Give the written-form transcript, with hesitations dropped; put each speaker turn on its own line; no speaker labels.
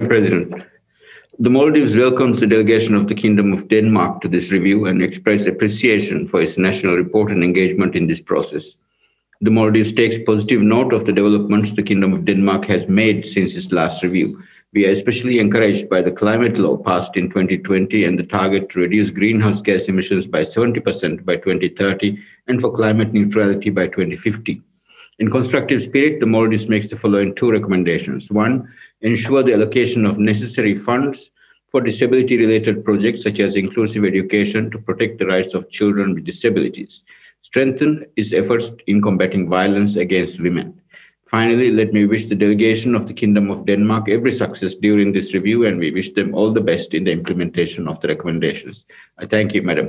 President. The Maldives welcomes the delegation of the Kingdom of Denmark to this review and express appreciation for its national report and engagement in this process. The Maldives takes positive note of the developments the Kingdom of Denmark has made since its last review. We are especially encouraged by the climate law passed in 2020 and the target to reduce greenhouse gas emissions by 70% by 2030 and for climate neutrality by 2050. In constructive spirit, the Maldives makes the following two recommendations. One, ensure the allocation of necessary funds for disability-related projects such as inclusive education to protect the rights of children with disabilities. Strengthen its efforts in combating violence against women. Finally, let me wish the delegation of the Kingdom of Denmark every success during this review, and we wish them all the best in the implementation of the recommendations. I thank you, Madam.